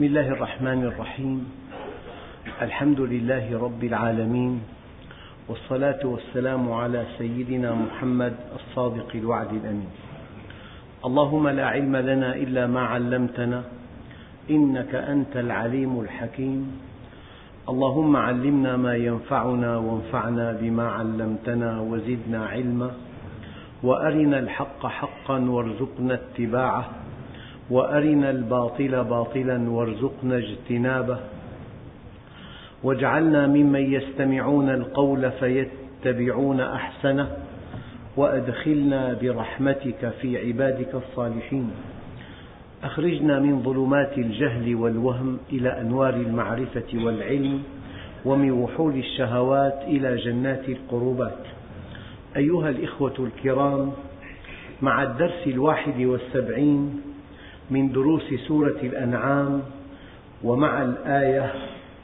بسم الله الرحمن الرحيم. الحمد لله رب العالمين، والصلاة والسلام على سيدنا محمد الصادق الوعد الأمين. اللهم لا علم لنا إلا ما علمتنا، إنك أنت العليم الحكيم. اللهم علمنا ما ينفعنا وانفعنا بما علمتنا وزدنا علما، وأرنا الحق حقا وارزقنا اتباعه، وأرنا الباطل باطلا وارزقنا اجتنابه، واجعلنا ممن يستمعون القول فيتبعون أحسنه، وأدخلنا برحمتك في عبادك الصالحين. أخرجنا من ظلمات الجهل والوهم إلى أنوار المعرفة والعلم، ومن وحول الشهوات إلى جنات القربات. أيها الإخوة الكرام، مع الدرس 71 من دروس سورة الأنعام، ومع الآية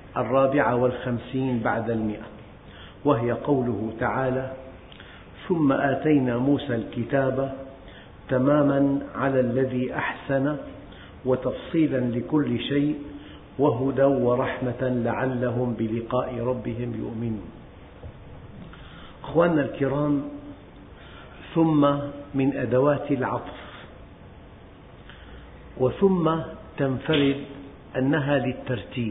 54 بعد 100، وهي قوله تعالى: ثم آتينا موسى الكتاب تماما على الذي أحسن وتفصيلا لكل شيء وهدى ورحمة لعلهم بلقاء ربهم يؤمنون. أخواننا الكرام، ثم من أدوات العطف، وثم تنفرد أنها للترتيب.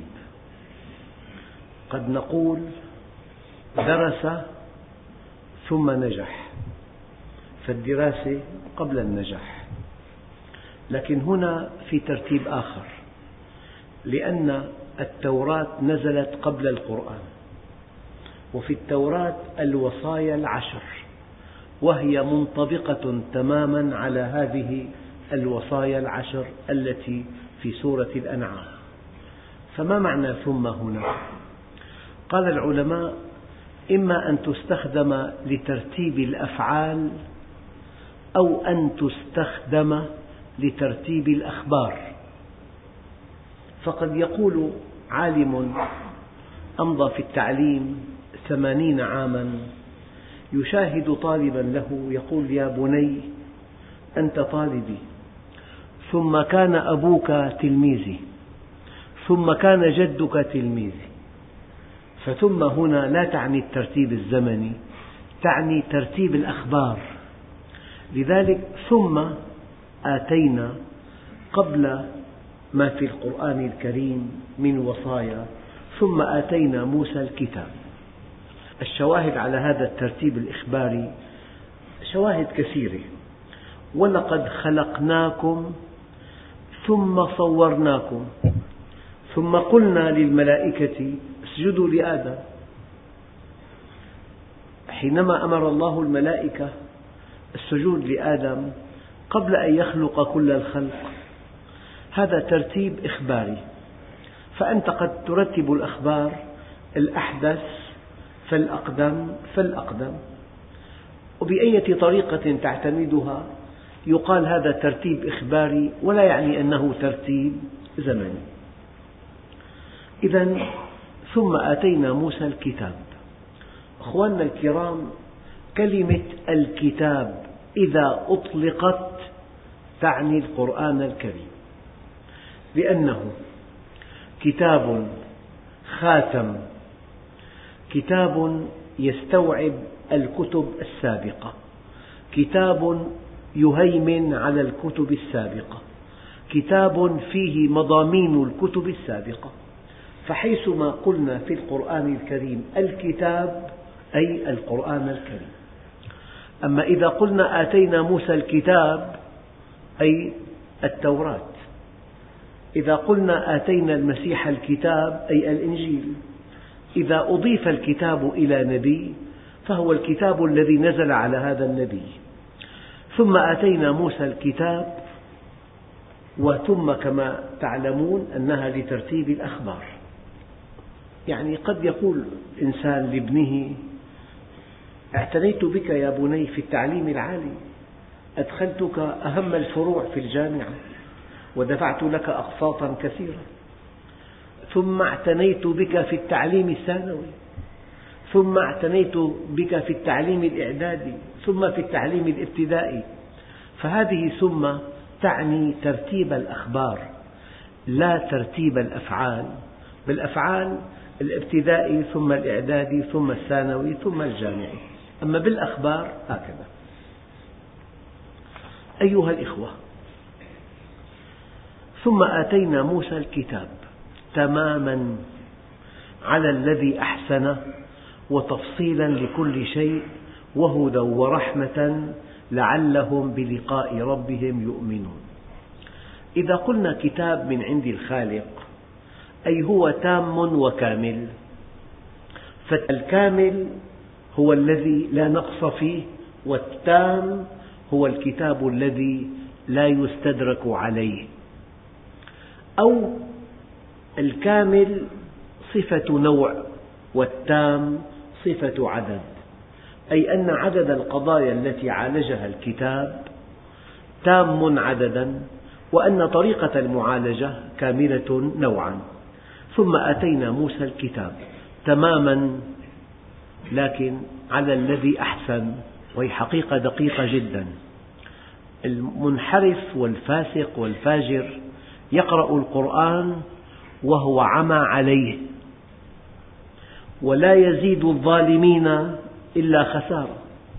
قد نقول درس ثم نجح، فالدراسة قبل النجاح، لكن هنا في ترتيب آخر، لأن التوراة نزلت قبل القرآن، وفي التوراة الوصايا 10، وهي منطبقة تماما على هذه الوصايا 10 التي في سورة الأنعام. فما معنى ثم هنا؟ قال العلماء: إما أن تستخدم لترتيب الأفعال، أو أن تستخدم لترتيب الأخبار. فقد يقول عالم أمضى في التعليم 80 عاما يشاهد طالبا له يقول: يا بني، أنت طالبي، ثم كان أبوك تلميذي، ثم كان جدك تلميذي. فثم هنا لا تعني الترتيب الزمني، تعني ترتيب الأخبار. لذلك ثم آتينا قبل ما في القرآن الكريم من وصايا، ثم آتينا موسى الكتاب. الشواهد على هذا الترتيب الإخباري شواهد كثيرة. ولقد خلقناكم ثم صورناكم ثم قلنا للملائكة اسجدوا لآدم. حينما أمر الله الملائكة السجود لآدم قبل أن يخلق كل الخلق، هذا ترتيب إخباري. فأنت قد ترتب الأخبار الأحدث فالأقدم فالأقدم، وبأية طريقة تعتمدها يقال هذا ترتيب إخباري، ولا يعني أنه ترتيب زمني. إذن ثم آتينا موسى الكتاب. أخواننا الكرام، كلمة الكتاب إذا أطلقت تعني القرآن الكريم، لأنه كتاب خاتم، كتاب يستوعب الكتب السابقة، كتاب يهيمن على الكتب السابقة، كتاب فيه مضامين الكتب السابقة. فحيثما قلنا في القرآن الكريم الكتاب أي القرآن الكريم. أما إذا قلنا آتينا موسى الكتاب أي التوراة. إذا قلنا آتينا المسيح الكتاب أي الإنجيل. إذا أضيف الكتاب إلى نبي فهو الكتاب الذي نزل على هذا النبي. ثم آتينا موسى الكتاب، وثم كما تعلمون أنها لترتيب الأخبار. يعني قد يقول إنسان لابنه: اعتنيت بك يا بني في التعليم العالي، أدخلتك أهم الفروع في الجامعة، ودفعت لك أقساطا كثيرة، ثم اعتنيت بك في التعليم الثانوي، ثم اعتنيت بك في التعليم الإعدادي، ثم في التعليم الابتدائي. فهذه ثم تعني ترتيب الأخبار. لا ترتيب الأفعال، بالأفعال الابتدائي ثم الإعدادي ثم الثانوي ثم الجامعي، أما بالأخبار هكذا. أيها الإخوة، ثم آتينا موسى الكتاب تماما على الذي أحسن وتفصيلا لكل شيء وهدى ورحمة لعلهم بلقاء ربهم يؤمنون. إذا قلنا كتاب من عند الخالق أي هو تام وكامل، فالكامل هو الذي لا نقص فيه، والتام هو الكتاب الذي لا يستدرك عليه. أو الكامل صفة نوع والتام صفة عدد، أي أن عدد القضايا التي عالجها الكتاب تام عددا، وأن طريقة المعالجة كاملة نوعا. ثم آتينا موسى الكتاب تماما لكن على الذي أحسن، وهي حقيقة دقيقة جدا. المنحرف والفاسق والفاجر يقرأ القرآن وهو عمى عليه، ولا يزيد الظالمين إلا خسارة.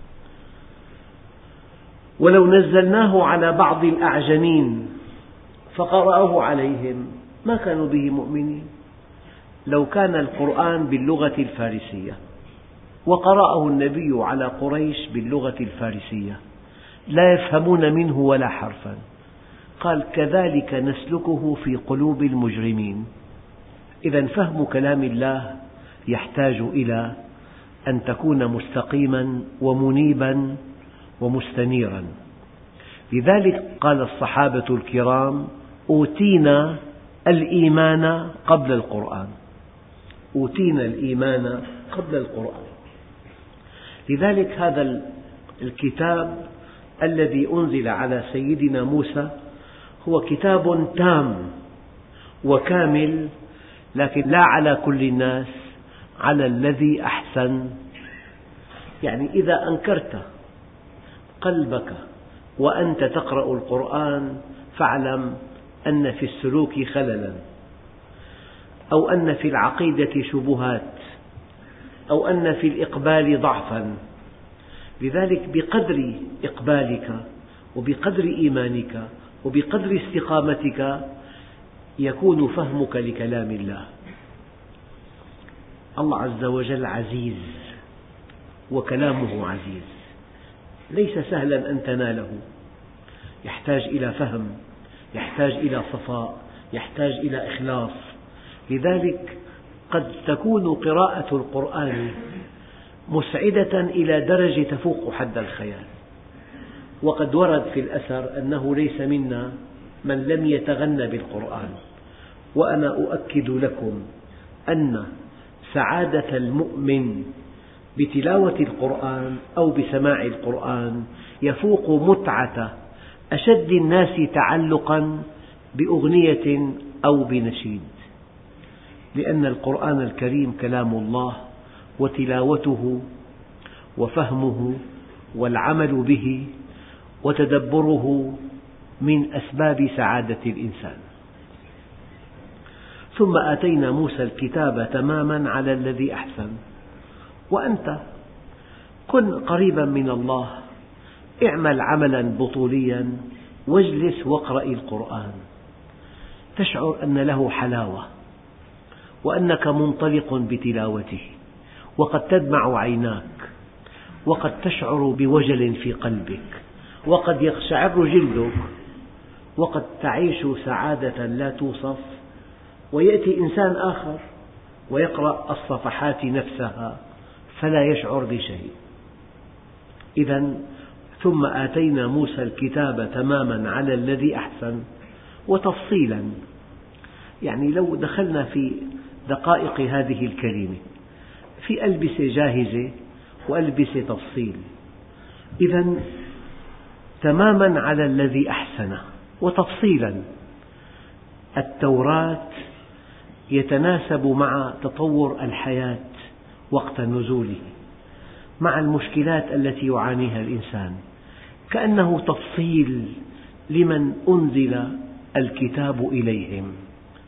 ولو نزلناه على بعض الأعجمين فقرأه عليهم ما كانوا به مؤمنين. لو كان القرآن باللغة الفارسية وقرأه النبي على قريش باللغة الفارسية لا يفهمون منه ولا حرفا. قال: كذلك نسلكه في قلوب المجرمين. إذا فهم كلام الله يحتاج إلى أن تكون مستقيما ومنيبا ومستنيرا. لذلك قال الصحابة الكرام: أوتينا الإيمان قبل القرآن، أوتينا الإيمان قبل القرآن. لذلك هذا الكتاب الذي أنزل على سيدنا موسى هو كتاب تام وكامل، لكن لا على كل الناس، على الذي أحسن. يعني إذا أنكرت قلبك وأنت تقرأ القرآن فاعلم أن في السلوك خللا، أو أن في العقيدة شبهات، أو أن في الإقبال ضعفا. لذلك بقدر إقبالك وبقدر إيمانك وبقدر استقامتك يكون فهمك لكلام الله. الله عز وجل عزيز وكلامه عزيز، ليس سهلا أن تناله، يحتاج إلى فهم، يحتاج إلى صفاء، يحتاج إلى إخلاص. لذلك قد تكون قراءة القرآن مسعدة إلى درجة تفوق حد الخيال، وقد ورد في الأثر أنه ليس منا من لم يتغنى بالقرآن. وأنا أؤكد لكم أن سعادة المؤمن بتلاوة القرآن أو بسماع القرآن يفوق متعة أشد الناس تعلقا بأغنية أو بنشيد، لأن القرآن الكريم كلام الله، وتلاوته وفهمه والعمل به وتدبره من أسباب سعادة الإنسان. ثم آتينا موسى الكتاب تماما على الذي أحسن. وأنت كن قريبا من الله، اعمل عملا بطوليا واجلس واقرأ القرآن، تشعر أن له حلاوة وأنك منطلق بتلاوته، وقد تدمع عيناك، وقد تشعر بوجل في قلبك، وقد يقشعر جلدك، وقد تعيش سعادة لا توصف. ويأتي إنسان آخر ويقرأ الصفحات نفسها فلا يشعر بشيء. إذا ثم آتينا موسى الكتاب تماما على الذي أحسن وتفصيلا. يعني لو دخلنا في دقائق هذه الكلمة، في ألبسة جاهزة وألبسة تفصيل. إذا تماما على الذي أحسن وتفصيلا. التوراة يتناسب مع تطور الحياة وقت نزوله، مع المشكلات التي يعانيها الإنسان، كأنه تفصيل لمن أنزل الكتاب إليهم.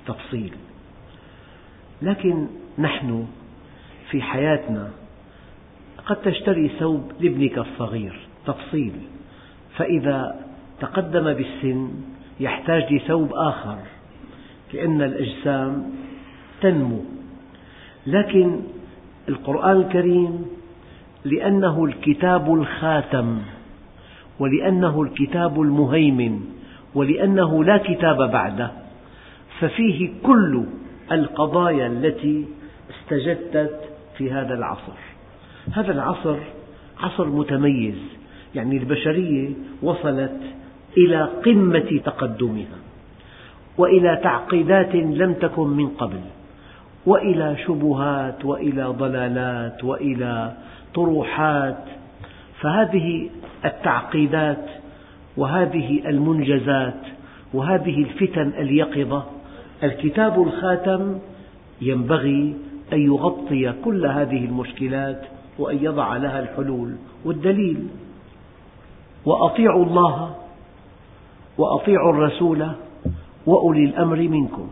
تفصيل. لكن نحن في حياتنا قد تشتري ثوب لابنك الصغير تفصيل، فإذا تقدم بالسن يحتاج لثوب آخر، لأن الأجسام تنمو. لكن القرآن الكريم لأنه الكتاب الخاتم، ولأنه الكتاب المهيمن، ولأنه لا كتاب بعده، ففيه كل القضايا التي استجدت في هذا العصر. هذا العصر عصر متميز، يعني البشرية وصلت إلى قمة تقدمها، وإلى تعقيدات لم تكن من قبل، وإلى شبهات، وإلى ضلالات، وإلى طروحات. فهذه التعقيدات وهذه المنجزات وهذه الفتن اليقظة، الكتاب الخاتم ينبغي أن يغطي كل هذه المشكلات وأن يضع لها الحلول والدليل. وأطيعوا الله وأطيعوا الرسول وأولي الأمر منكم،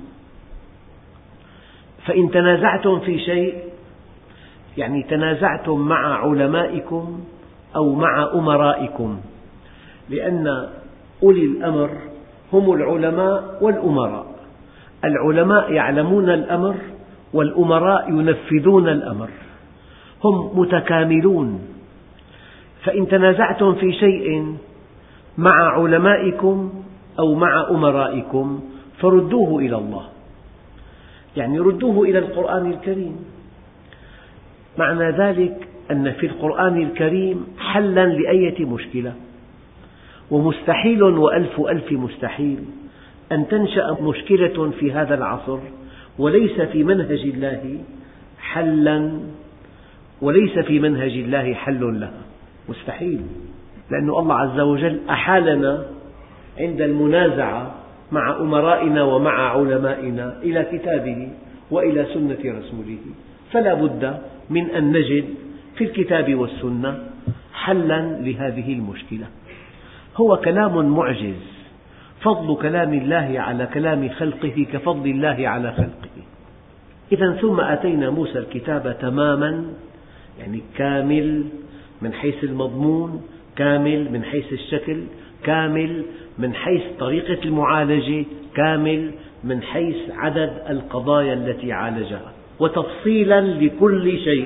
فإن تنازعتم في شيء، يعني تنازعتم مع علمائكم أو مع أمرائكم، لأن أولي الأمر هم العلماء والأمراء. العلماء يعلمون الأمر، والأمراء ينفذون الأمر، هم متكاملون. فإن تنازعتم في شيء مع علمائكم أو مع أمرائكم فردوه إلى الله، يعني ردوه إلى القرآن الكريم. معنى ذلك أن في القرآن الكريم حلا لأية مشكلة، ومستحيل وألف ألف مستحيل أن تنشأ مشكلة في هذا العصر وليس في منهج الله حلا، وليس في منهج الله حل لها، مستحيل، لأن الله عز وجل أحالنا عند المنازعة مع أمرائنا ومع علمائنا إلى كتابه وإلى سنة رسوله، فلا بد من أن نجد في الكتاب والسنة حلا لهذه المشكلة. هو كلام معجز، فضل كلام الله على كلام خلقه كفضل الله على خلقه. إذا ثم آتينا موسى الكتاب تماما، يعني كامل من حيث المضمون، كامل من حيث الشكل، كامل من حيث طريقة المعالجة، كامل من حيث عدد القضايا التي عالجها، وتفصيلا لكل شيء.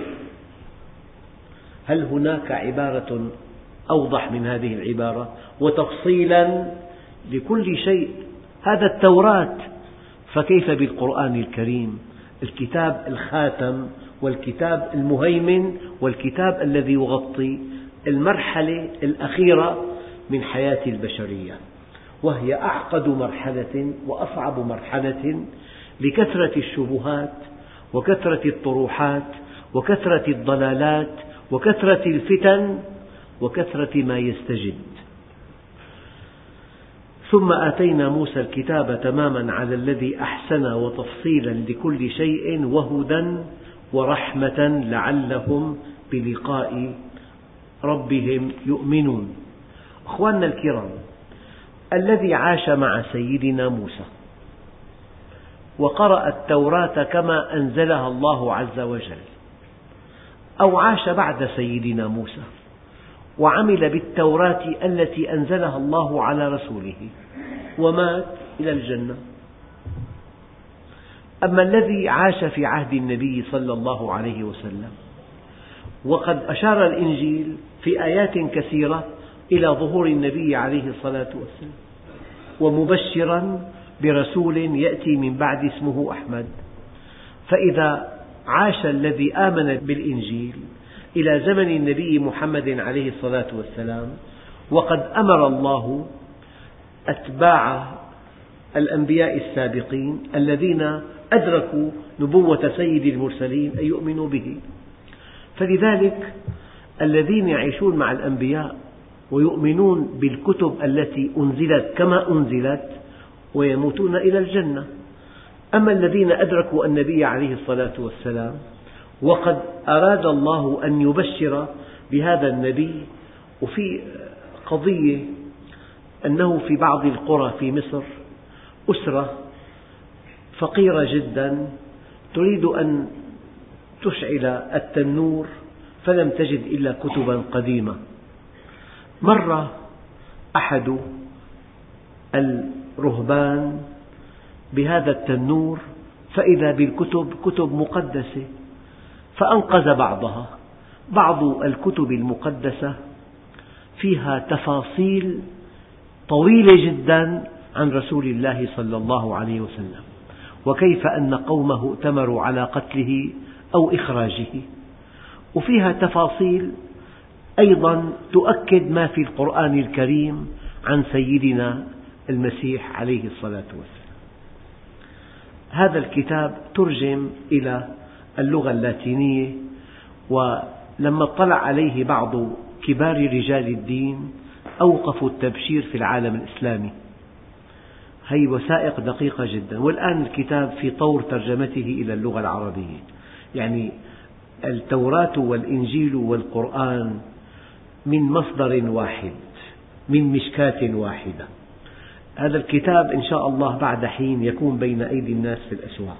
هل هناك عبارة أوضح من هذه العبارة؟ وتفصيلا لكل شيء. هذا التوراة، فكيف بالقرآن الكريم، الكتاب الخاتم والكتاب المهيمن والكتاب الذي يغطي المرحلة الأخيرة من حياة البشرية، وهي أعقد مرحلة وأصعب مرحلة لكثرة الشبهات وكثرة الطروحات وكثرة الضلالات وكثرة الفتن وكثرة ما يستجد. ثم آتينا موسى الكتاب تماما على الذي أحسن وتفصيلا لكل شيء وهدى ورحمة لعلهم بلقاء ربهم يؤمنون. أخواننا الكرام، الذي عاش مع سيدنا موسى وقرأ التوراة كما أنزلها الله عز وجل، أو عاش بعد سيدنا موسى وعمل بالتوراة التي أنزلها الله على رسوله ومات إلى الجنة. أما الذي عاش في عهد النبي صلى الله عليه وسلم، وقد أشار الإنجيل في آيات كثيرة إلى ظهور النبي عليه الصلاة والسلام، ومبشرا برسول يأتي من بعد اسمه أحمد. فإذا عاش الذي آمن بالإنجيل إلى زمن النبي محمد عليه الصلاة والسلام، وقد أمر الله أتباع الأنبياء السابقين الذين أدركوا نبوة سيد المرسلين أن يؤمنوا به. فلذلك الذين يعيشون مع الأنبياء ويؤمنون بالكتب التي أنزلت كما أنزلت ويموتون إلى الجنة. أما الذين أدركوا النبي عليه الصلاة والسلام وقد أراد الله أن يبشر بهذا النبي، وفي قضية أنه في بعض القرى في مصر أسرة فقيرة جدا تريد أن تشعل التنور فلم تجد إلا كتبا قديمة. مر أحد الرهبان بهذا التنور فإذا بالكتب كتب مقدسة، فأنقذ بعضها. بعض الكتب المقدسة فيها تفاصيل طويلة جدا عن رسول الله صلى الله عليه وسلم، وكيف أن قومه ائتمروا على قتله أو إخراجه، وفيها تفاصيل أيضا تؤكد ما في القرآن الكريم عن سيدنا المسيح عليه الصلاة والسلام. هذا الكتاب ترجم إلى اللغة اللاتينية، ولما اطلع عليه بعض كبار رجال الدين أوقفوا التبشير في العالم الإسلامي. هذه وثائق دقيقة جدا، والآن الكتاب في طور ترجمته إلى اللغة العربية. يعني التوراة والإنجيل والقرآن من مصدر واحد، من مشكاة واحدة. هذا الكتاب إن شاء الله بعد حين يكون بين أيدي الناس في الأسواق.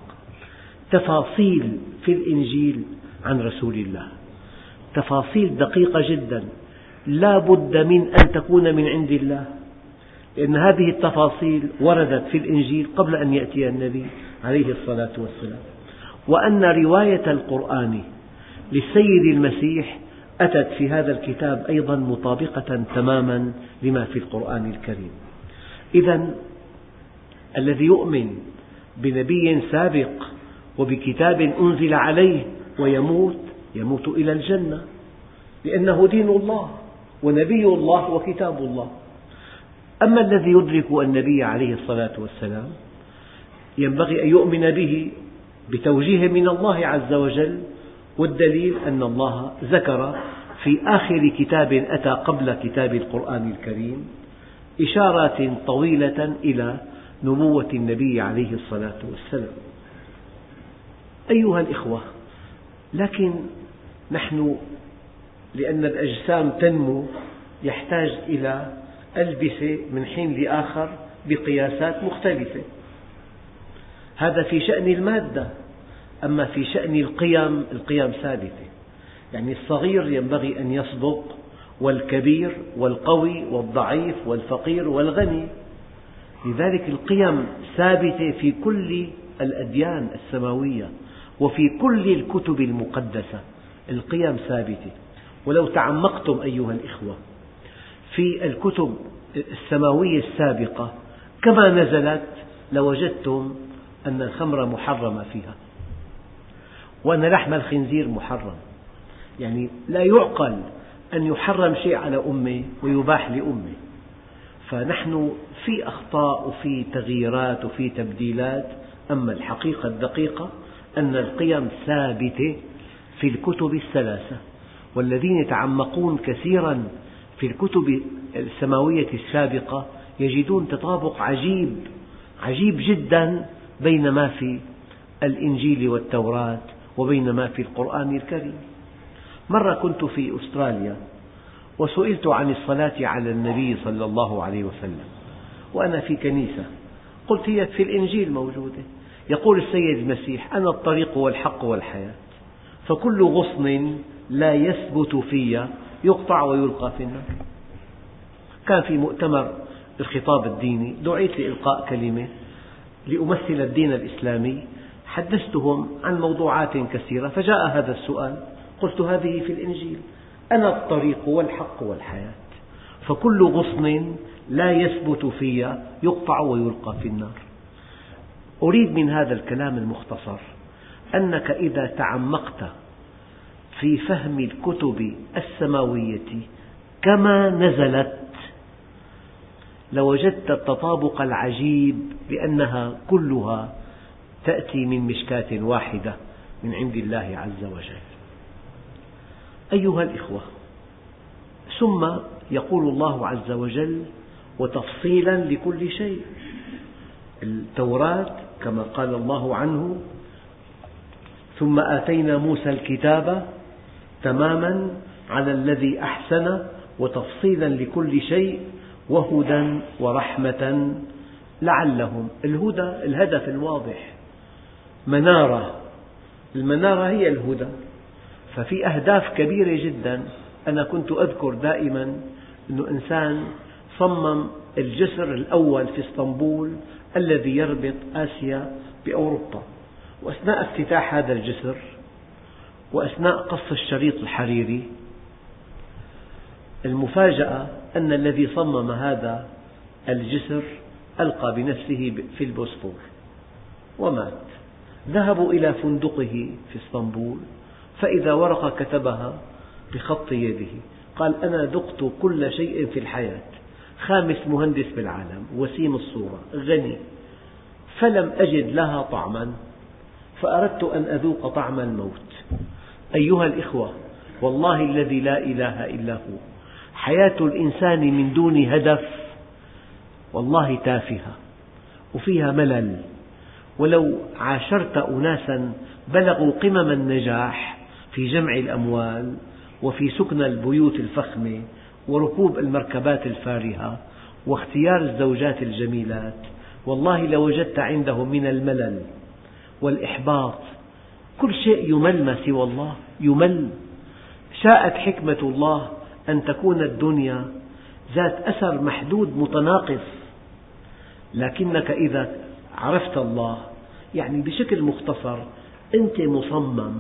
تفاصيل في الإنجيل عن رسول الله، تفاصيل دقيقة جدا لا بد من أن تكون من عند الله، لأن هذه التفاصيل وردت في الإنجيل قبل أن يأتي النبي عليه الصلاة والسلام. وأن رواية القرآن للسيد المسيح أتت في هذا الكتاب أيضا مطابقة تماما لما في القرآن الكريم. إذن الذي يؤمن بنبي سابق وبكتاب أنزل عليه ويموت، يموت إلى الجنة، لأنه دين الله ونبي الله وكتاب الله. أما الذي يدرك النبي عليه الصلاة والسلام ينبغي أن يؤمن به بتوجيه من الله عز وجل، والدليل أن الله ذكر في آخر كتاب أتى قبل كتاب القرآن الكريم إشارات طويلة إلى نبوة النبي عليه الصلاة والسلام. أيها الإخوة، لكن نحن لأن الأجسام تنمو يحتاج إلى ألبسة من حين لآخر بقياسات مختلفة. هذا في شأن المادة. أما في شأن القيم ثابتة. يعني الصغير ينبغي أن يصدق، والكبير والقوي والضعيف والفقير والغني. لذلك القيم ثابتة في كل الأديان السماوية وفي كل الكتب المقدسة. القيم ثابتة. ولو تعمقتم أيها الإخوة في الكتب السماوية السابقة كما نزلت لوجدتم أن الخمر محرمة فيها، وأن لحم الخنزير محرم. يعني لا يعقل أن يحرم شيء على أمة ويباح لأمة. فنحن في أخطاء وفي تغييرات وفي تبديلات، أما الحقيقة الدقيقة أن القيم ثابتة في الكتب الثلاثة. والذين يتعمقون كثيرا في الكتب السماوية السابقة يجدون تطابق عجيب جدا بين ما في الإنجيل والتوراة وبين ما في القرآن الكريم. مرة كنت في أستراليا وسئلت عن الصلاة على النبي صلى الله عليه وسلم وأنا في كنيسة، قلت هي في الإنجيل موجودة. يقول السيد المسيح: أنا الطريق والحق والحياة، فكل غصن لا يثبت في يقطع ويلقى في النار. كان في مؤتمر الخطاب الديني، دعيت لإلقاء كلمة لأمثل الدين الإسلامي، حدثتهم عن موضوعات كثيرة فجاء هذا السؤال، قلت هذه في الإنجيل: أنا الطريق والحق والحياة، فكل غصن لا يثبت في يقطع ويلقى في النار. أريد من هذا الكلام المختصر أنك إذا تعمقت في فهم الكتب السماوية كما نزلت لوجدت التطابق العجيب، لأنها كلها تأتي من مشكاة واحدة من عند الله عز وجل. أيها الإخوة، ثم يقول الله عز وجل: وتفصيلا لكل شيء. التوراة كما قال الله عنه: ثم آتينا موسى الكتاب تماما على الذي أحسن وتفصيلا لكل شيء وهدى ورحمة لعلهم. الهدى الهدف الواضح، منارة، المنارة هي الهدى. ففي أهداف كبيرة جدا. أنا كنت أذكر دائما أن إنسان صمم الجسر الأول في اسطنبول الذي يربط آسيا بأوروبا، وأثناء افتتاح هذا الجسر وأثناء قص الشريط الحريري، المفاجأة أن الذي صمم هذا الجسر ألقى بنفسه في البوسفور ومات. ذهبوا إلى فندقه في اسطنبول فإذا ورقة كتبها بخط يده، قال: أنا ذقت كل شيء في الحياة، خامس مهندس بالعالم، وسيم الصورة، غني، فلم أجد لها طعما، فأردت أن أذوق طعم الموت. أيها الإخوة، والله الذي لا إله إلا هو، حياة الإنسان من دون هدف والله تافهة وفيها ملل. ولو عاشرت أناسا بلغوا قمم النجاح في جمع الأموال وفي سكن البيوت الفخمة وركوب المركبات الفارهة واختيار الزوجات الجميلات، والله لوجدت عندهم من الملل والإحباط كل شيء يمل ما سوى الله، يمل. شاءت حكمة الله أن تكون الدنيا ذات أثر محدود متناقص، لكنك إذا عرفت الله، يعني بشكل مختصر أنت مصمم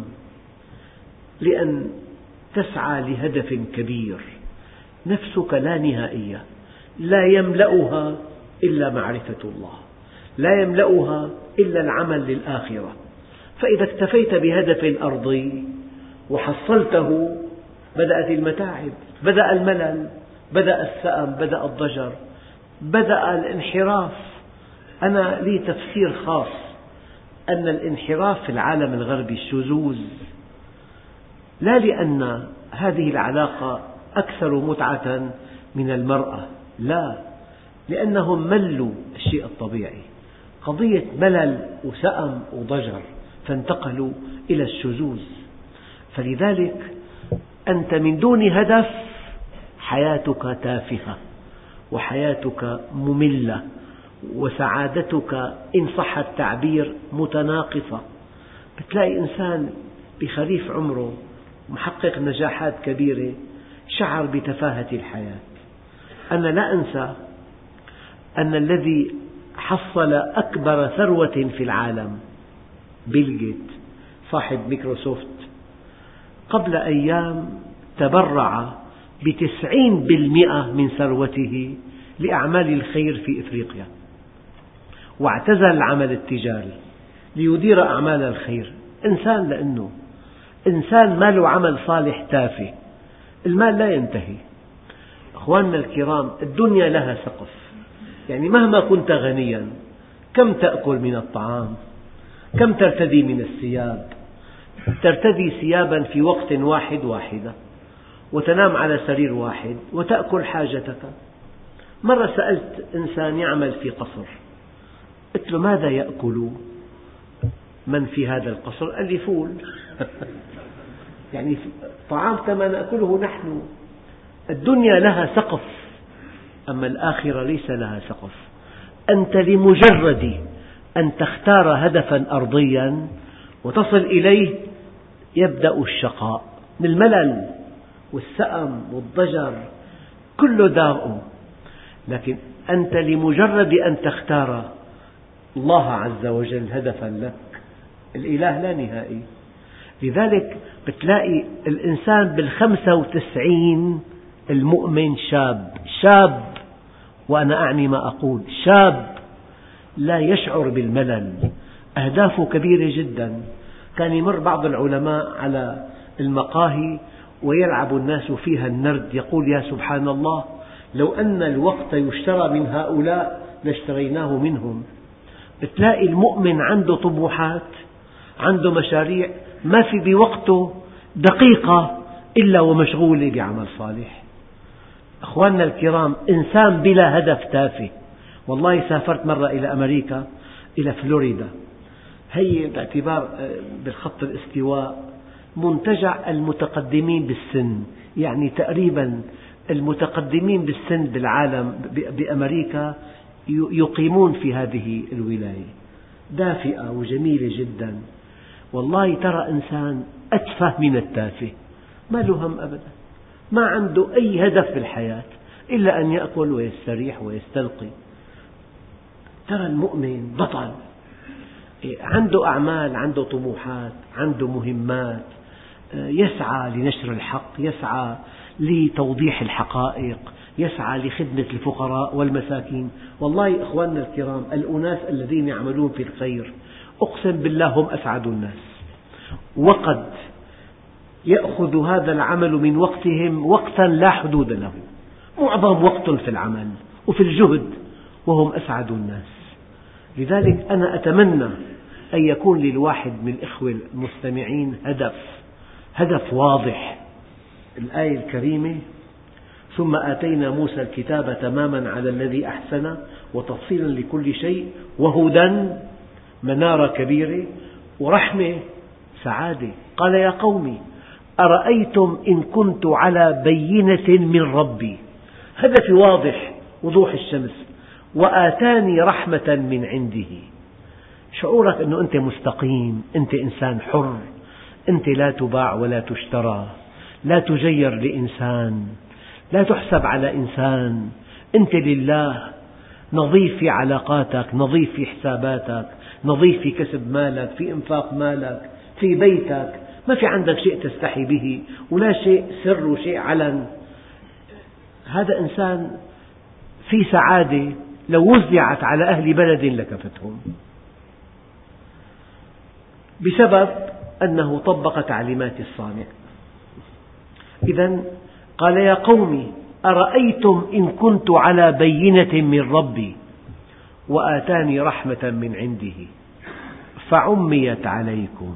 لأن تسعى لهدف كبير، نفسك لا نهائية، لا يملأها إلا معرفة الله، لا يملأها إلا العمل للآخرة. فإذا اكتفيت بهدف أرضي وحصلته بدأت المتاعب، بدأ الملل، بدأ السأم، بدأ الضجر، بدأ الانحراف. أنا لي تفسير خاص أن الانحراف في العالم الغربي الشذوذ، لا لأن هذه العلاقة أكثر متعة من المرأة، لا، لأنهم ملوا الشيء الطبيعي، قضية ملل وسأم وضجر، فانتقلوا إلى الشذوذ. فلذلك أنت من دون هدف حياتك تافهة وحياتك مملة وسعادتك إن صح التعبير متناقصة. بتلاقي إنسان بخريف عمره محقق نجاحات كبيرة شعر بتفاهة الحياة. أنا لا أنسى أن الذي حصل أكبر ثروة في العالم بيل جيت صاحب ميكروسوفت قبل أيام تبرع ب90% من ثروته لأعمال الخير في إفريقيا، واعتزل العمل التجاري ليدير أعمال الخير. إنسان، لأنه إنسان ما له عمل صالح تافه. المال لا ينتهي. أخواننا الكرام، الدنيا لها سقف، يعني مهما كنت غنيا كم تأكل من الطعام، كم ترتدي من الثياب، ترتدي ثيابا في وقت واحدة، وتنام على سرير واحد، وتأكل حاجتك. مرة سألت إنسان يعمل في قصر، قلت له: ماذا يأكل من في هذا القصر؟ قال لي: فول. يعني طعام كما نأكله نحن. الدنيا لها سقف، أما الآخرة ليس لها سقف. أنت لمجرد أن تختار هدفا أرضيا وتصل إليه يبدأ الشقاء من الملل والسأم والضجر، كله داء. لكن أنت لمجرد أن تختار الله عز وجل هدفا لك، الإله لا نهائي. لذلك بتلاقي الإنسان بال95 المؤمن شاب، وأنا أعني ما أقول، شاب لا يشعر بالملل، أهدافه كبيرة جدا. كان يمر بعض العلماء على المقاهي ويلعب الناس فيها النرد، يقول: يا سبحان الله، لو أن الوقت يشترى من هؤلاء لاشتريناه منهم. بتلاقي المؤمن عنده طموحات، عنده مشاريع، ما في بوقته دقيقة إلا ومشغولة بعمل صالح. أخواننا الكرام، إنسان بلا هدف تافه. والله سافرت مرة إلى أمريكا، إلى فلوريدا، هي باعتبار بالخط الاستواء منتجع المتقدمين بالسن، يعني تقريبا المتقدمين بالسن بالعالم بأمريكا يقيمون في هذه الولاية. دافئة وجميلة جدا. والله ترى إنسان أتفه من التافه، ما له هم أبدا، ما عنده أي هدف في الحياة إلا أن يأكل ويستريح ويستلقي. ترى المؤمن بطل، عنده أعمال، عنده طموحات، عنده مهمات، يسعى لنشر الحق، يسعى لتوضيح الحقائق، يسعى لخدمة الفقراء والمساكين. والله إخواننا الكرام، الأناس الذين يعملون في الخير أقسم بالله هم أسعد الناس، وقد يأخذ هذا العمل من وقتهم وقتا لا حدود له، معظم وقت في العمل وفي الجهد، وهم أسعد الناس. لذلك أنا أتمنى أن يكون للواحد من الإخوة المستمعين هدف واضح. الآية الكريمة: ثم آتينا موسى الكتاب تماما على الذي أحسن وتفصيلا لكل شيء وهدى، منارة كبيرة، ورحمة، سعادة. قال يا قوم أرأيتم إن كنت على بينة من ربي، هدف واضح وضوح الشمس، وآتاني رحمة من عنده. شعورك أنه أنت مستقيم، أنت إنسان حر، أنت لا تباع ولا تشترى، لا تجير لإنسان، لا تحسب على إنسان، أنت لله، نظيف في علاقاتك، نظيف في حساباتك، نظيف في كسب مالك، في إنفاق مالك، في بيتك، ما في عندك شيء تستحي به ولا شيء سر وشيء علن. هذا إنسان في سعادة لو وزعت على أهل بلد لكفتهم، بسبب أنه طبق تعليمات الصانع. إذن قال يا قوم أرأيتم إن كنت على بينة من ربي وآتاني رحمة من عنده فعميت عليكم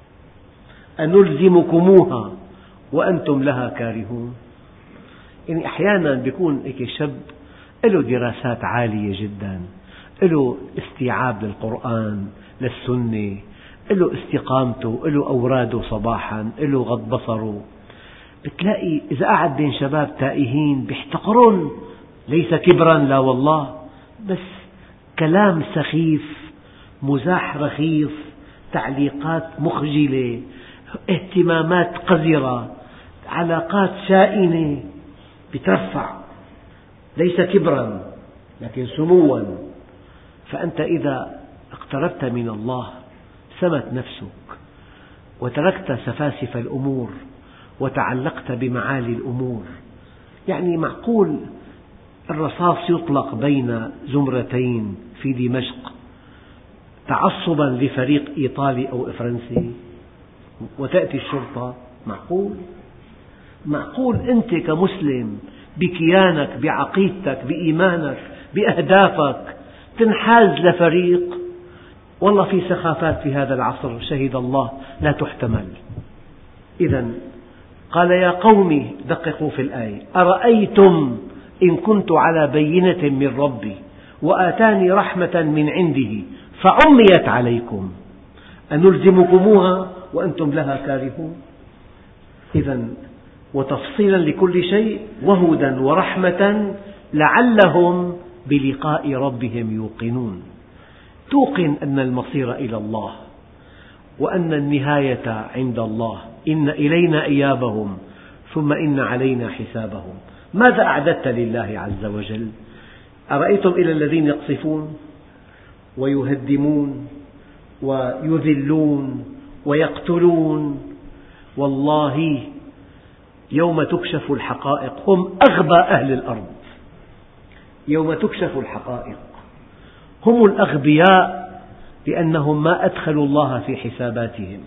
أنلزمكموها وأنتم لها كارهون. يعني أحيانا بيكون هيك شاب له دراسات عالية جدا، له استيعاب للقرآن للسنة، له استقامته، له أوراده صباحا، له غض بصره، بتلاقي إذا قعد بين شباب تائهين بيحتقرون، ليس كبرا لا والله، بس كلام سخيف، مزاح رخيص، تعليقات مخجلة، اهتمامات قذرة، علاقات شائنة، بترفع، ليس كبرا لكن سموا. فأنت إذا اقتربت من الله سمت نفسك وتركت سفاسف الأمور وتعلقت بمعالي الأمور. يعني معقول الرصاص يطلق بين زمرتين في دمشق تعصبا لفريق إيطالي أو فرنسي وتأتي الشرطة؟ معقول أنت كمسلم بكيانك، بعقيدتك، بإيمانك، بأهدافك تنحاز لفريق؟ والله في سخافات في هذا العصر شهد الله لا تحتمل. إذن قال يا قوم، دققوا في الآية، أرأيتم إن كنت على بينة من ربي وآتاني رحمة من عنده فعميت عليكم أنلزمكموها وأنتم لها كارهون. إذن وتفصيلا لكل شيء وهدى ورحمة لعلهم بلقاء ربهم يوقنون. توقن أن المصير إلى الله وأن النهاية عند الله، إن إلينا إيابهم ثم إن علينا حسابهم. ماذا أعددت لله عز وجل؟ أرأيتم إلى الذين يقصفون ويهدمون ويذلون ويقتلون، والله يوم تكشف الحقائق هم أغبى أهل الأرض. يوم تكشف الحقائق هم الأغبياء، لأنهم ما أدخلوا الله في حساباتهم،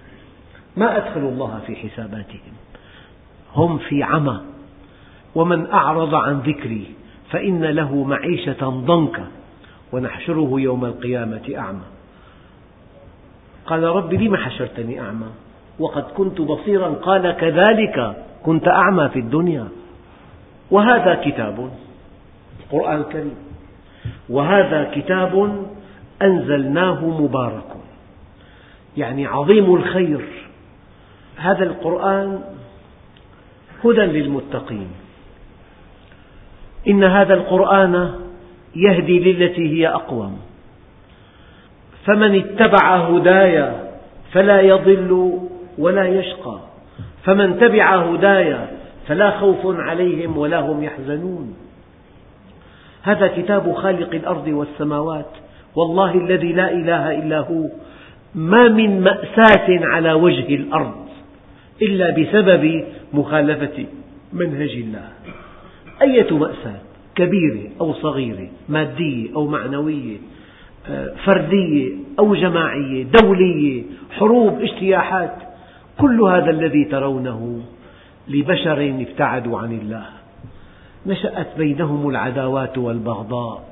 هم في عمى. ومن أعرض عن ذكري فإن له معيشة ضنكا ونحشره يوم القيامة أعمى. قال رب لم حشرتني أعمى وقد كنت بصيرا؟ قال كذلك كنت أعمى في الدنيا. وهذا كتاب، القرآن الكريم، وهذا كتاب أنزلناه مبارك، يعني عظيم الخير. هذا القرآن هدى للمتقين. إن هذا القرآن يهدي للتي هي أقوم. فمن اتبع هداي فلا يضل ولا يشقى، فمن تبع هداي فلا خوف عليهم ولا هم يحزنون. هذا كتاب خالق الأرض والسماوات، والله الذي لا إله إلا هو، ما من مأساة على وجه الأرض إلا بسبب مخالفة منهج الله. أية مأساة كبيرة أو صغيرة، مادية أو معنوية، فردية أو جماعية، دولية، حروب، اجتياحات، كل هذا الذي ترونه لبشر ابتعدوا عن الله، نشأت بينهم العداوات والبغضاء.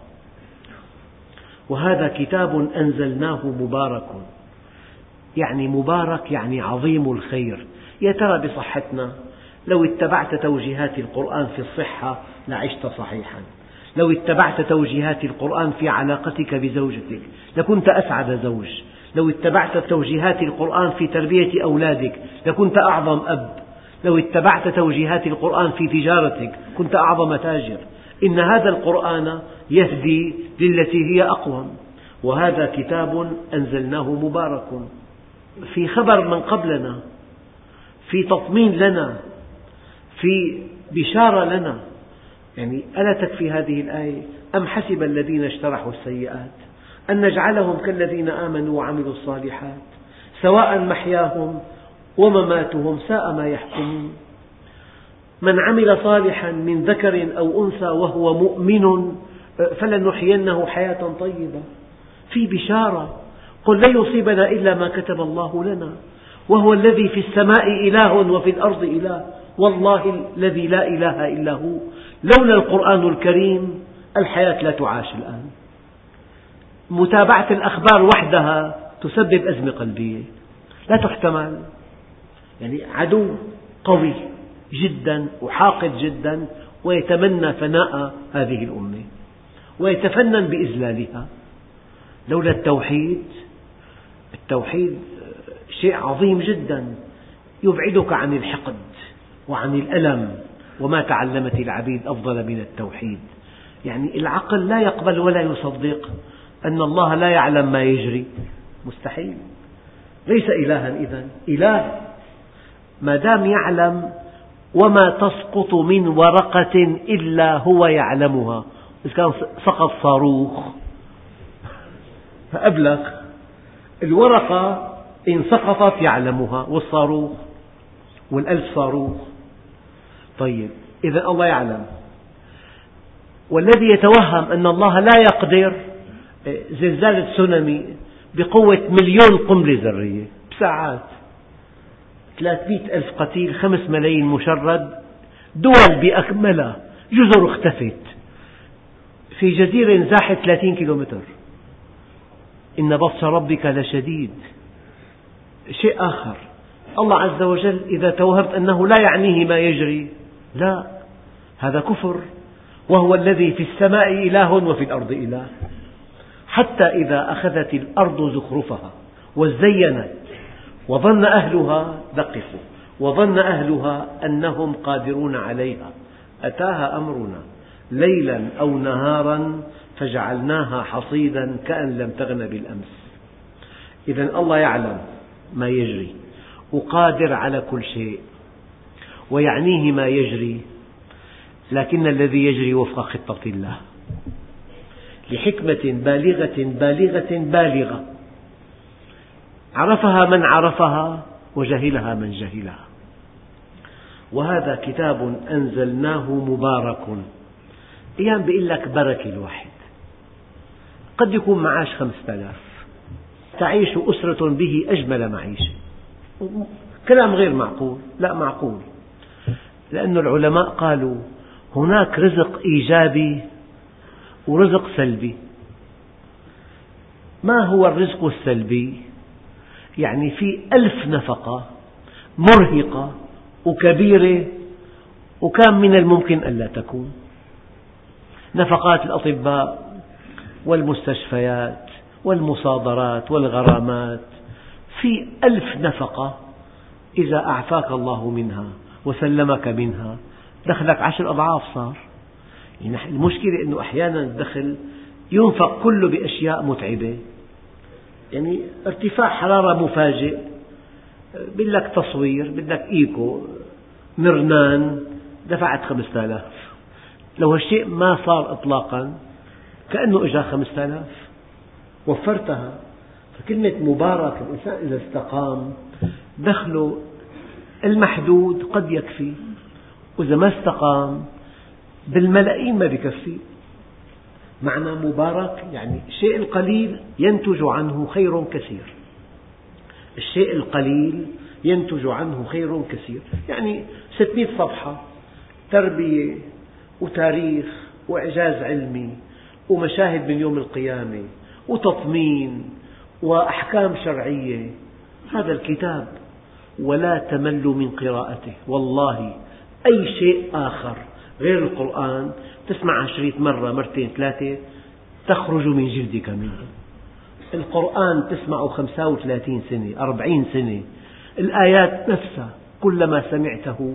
وهذا كتاب أنزلناه مبارك، يعني مبارك يعني عظيم الخير. يا ترى بصحتنا لو اتبعت توجيهات القرآن في الصحة لعشت صحيحا، لو اتبعت توجيهات القرآن في علاقتك بزوجتك لكنت أسعد زوج، لو اتبعت توجيهات القرآن في تربية أولادك لكنت أعظم أب، لو اتبعت توجيهات القرآن في تجارتك كنت أعظم تاجر. إن هذا القرآن يهدي للتي هي أقوم. وهذا كتاب أنزلناه مبارك، في خبر من قبلنا، في تطمين لنا، في بشارة لنا. يعني ألا تكفي هذه الآية؟ أم حسب الذين اجترحوا السيئات أن نجعلهم كالذين آمنوا وعملوا الصالحات سواء محياهم ومماتهم ساء ما يحكمون. من عمل صالحا من ذكر أو أنثى وهو مؤمن فلنحيينه حياة طيبة. في بشارة، قل لن يصيبنا إلا ما كتب الله لنا، وهو الذي في السماء إله وفي الأرض إله، والله الذي لا إله إلا هو. لولا القرآن الكريم الحياة لا تعاش الآن. متابعة الأخبار وحدها تسبب أزمة قلبية لا تحتمل. يعني عدو قوي جدا وحاقد جدا ويتمنى فناء هذه الأمة ويتفنن بإذلالها. لولا التوحيد شيء عظيم جدا يبعدك عن الحقد وعن الألم. وما تعلمت العبيد أفضل من التوحيد. يعني العقل لا يقبل ولا يصدق أن الله لا يعلم ما يجري، مستحيل. ليس إلها إذن، إله ما دام يعلم وما تسقط من ورقة إلا هو يعلمها. إذا كان سقط صاروخ فأبلغ، الورقة إن سقطت يعلمها، والصاروخ والألف صاروخ. طيب إذا الله يعلم. والذي يتوهم أن الله لا يقدر، زلزال تسونامي بقوة 1,000,000 قنبلة ذرية بساعات، 300,000 قتيل، 5 ملايين مشرد، دول بأكملها، جزر اختفت، في جزيرة انزاحت 30 كيلومتر. إن بطش ربك لشديد. شيء آخر، الله عز وجل إذا توهمت أنه لا يعنيه ما يجري، لا، هذا كفر. وهو الذي في السماء إله وفي الأرض إله. حتى إذا أخذت الأرض زخرفها وزينت وظن أهلها أنهم قادرون عليها أتاها أمرنا ليلا أو نهارا فجعلناها حصيدا كأن لم تغن بالأمس. إذن الله يعلم ما يجري وقادر على كل شيء ويعنيه ما يجري، لكن الذي يجري وفق خطة الله لحكمة بالغة عرفها من عرفها وجهلها من جهلها. وهذا كتاب أنزلناه مبارك. أيام بيقول لك بركة الواحد، قد يكون معاش 5000 تعيش أسرة به أجمل معيشة. كلام غير معقول، لا معقول، لأن العلماء قالوا هناك رزق إيجابي ورزق سلبي. ما هو الرزق السلبي؟ يعني في 1000 نفقة مرهقة وكبيرة وكان من الممكن ألا تكون. نفقات الأطباء والمستشفيات والمصادرات والغرامات، في 1000 نفقة إذا أعفاك الله منها وسلمك منها دخلك 10 أضعاف صار. يعني المشكلة أنه أحيانا الدخل ينفق كله بأشياء متعبة، يعني ارتفاع حرارة مفاجئ، بدك تصوير، بدك إيكو، مرنان، دفعت 5000. لو هالشيء ما صار إطلاقا كأنه إجا 5000 وفرتها. فكلمة مبارك، الإنسان إذا استقام دخله المحدود قد يكفي، وإذا ما استقام بالملايين ما بيكفي. معنى مبارك يعني الشيء القليل ينتج عنه خير كثير، الشيء القليل ينتج عنه خير كثير. يعني 600 صفحة تربية وتاريخ وإعجاز علمي ومشاهد من يوم القيامة وتطمين وأحكام شرعية، هذا الكتاب ولا تمل من قراءته. والله أي شيء آخر غير القرآن تسمع شريط مرة مرتين ثلاثة تخرج من جلدك منه. القرآن تسمعه 35 سنة 40 سنة، الآيات نفسها كلما سمعته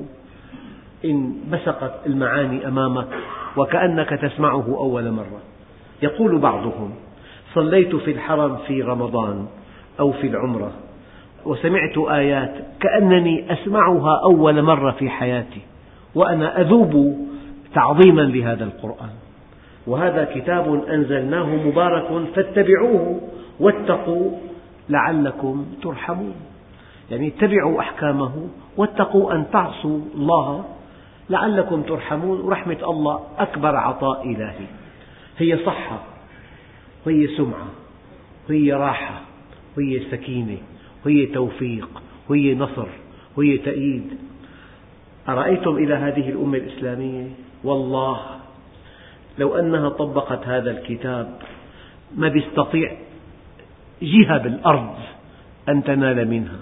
انبثقت المعاني أمامك وكأنك تسمعه أول مرة. يقول بعضهم: صليت في الحرم في رمضان أو في العمرة وسمعت آيات كأنني أسمعها أول مرة في حياتي، وأنا أذوب تعظيما لهذا القرآن. وهذا كتاب أنزلناه مبارك فاتبعوه واتقوا لعلكم ترحمون. يعني اتبعوا أحكامه واتقوا أن تعصوا الله لعلكم ترحمون. ورحمة الله أكبر عطاء إلهي، هي صحة وهي سمعة وهي راحة وهي سكينة وهي توفيق وهي نصر وهي تأييد. أرأيتم إلى هذه الأمة الإسلامية والله لو أنها طبقت هذا الكتاب ما بيستطيع جهة بالأرض أن تنال منها.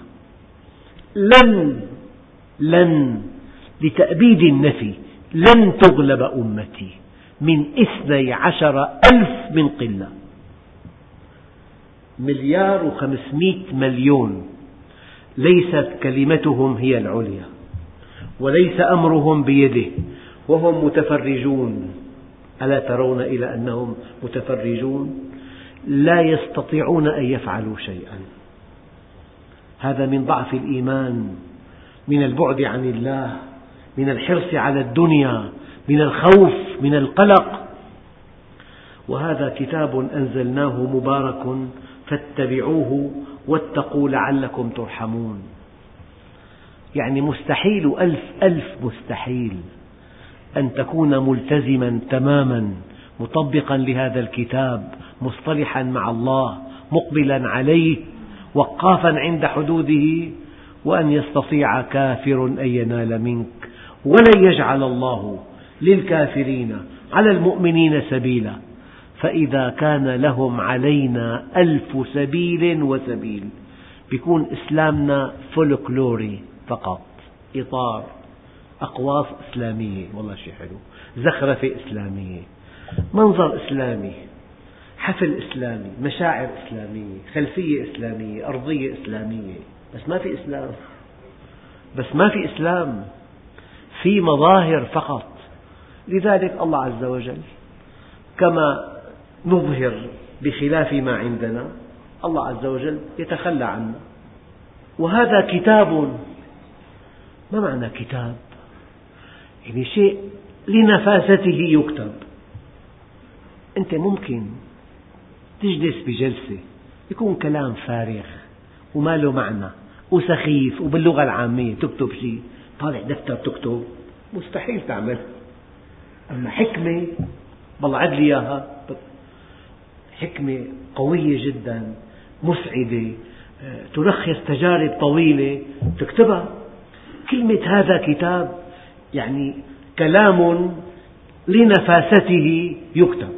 لن لتأبيد النفي لن تغلب أمتي من 12,000 من قلة. 1,500,000,000 ليست كلمتهم هي العليا وليس أمرهم بيده وهم متفرجون. ألا ترون إلى أنهم متفرجون؟ لا يستطيعون أن يفعلوا شيئا. هذا من ضعف الإيمان، من البعد عن الله، من الحرص على الدنيا، من الخوف، من القلق. وهذا كتاب أنزلناه مبارك فاتبعوه واتقوا لعلكم ترحمون. يعني مستحيل 1000 مستحيل أن تكون ملتزما تماما مطبقا لهذا الكتاب، مصطلحا مع الله، مقبلا عليه، وقافا عند حدوده، وأن يستطيع كافر أن ينال منك. ولن يجعل الله للكافرين على المؤمنين سبيلا. فإذا كان لهم علينا 1000 سبيل وسبيل، بيكون إسلامنا فولكلوري فقط، إطار، أقواس إسلامية، والله شيء حلو، زخرفة إسلامية، منظر إسلامي، حفل إسلامي، مشاعر إسلامية، خلفية إسلامية، أرضية إسلامية. بس ما في إسلام، في مظاهر فقط. لذلك الله عز وجل كما نظهر بخلاف ما عندنا، الله عز وجل يتخلى عنا. وهذا كتاب. ما معنى كتاب؟ يعني شيء لنفاسته يكتب. أنت ممكن تجلس بجلسة يكون كلام فارغ وما له معنى وسخيف، وباللغة العامية تكتب شيء، طالع دفتر تكتب، مستحيل تعمل. أما حكمة بالله عد لي إياها، حكمة قوية جدا مسعدة تلخص تجارب طويلة تكتبها. كلمة هذا كتاب يعني كلام لنفاسته يكتب،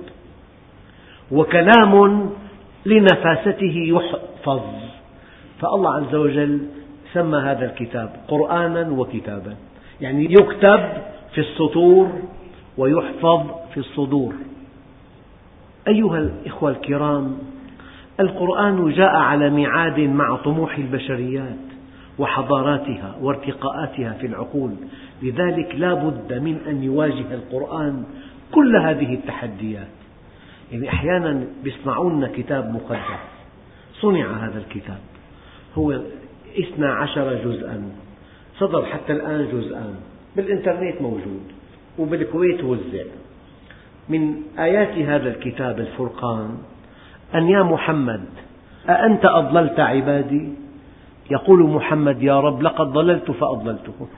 وكلام لنفاسته يحفظ. فالله عز وجل سمى هذا الكتاب قرآنا وكتابا، يعني يكتب في السطور ويحفظ في الصدور. أيها الإخوة الكرام، القرآن جاء على ميعاد مع طموح البشريات وحضاراتها وارتقاءاتها في العقول. لذلك لا بد من أن يواجه القرآن كل هذه التحديات. يعني أحيانا يصنعون كتاب مقدس، صنع هذا الكتاب، هو 12 جزءا، صدر حتى الآن جزءان، بالإنترنت موجود وبالكويت وزع. من آيات هذا الكتاب الفرقان أن يا محمد أأنت أضللت عبادي؟ يقول محمد يا رب لقد ضللت فأضللتهم.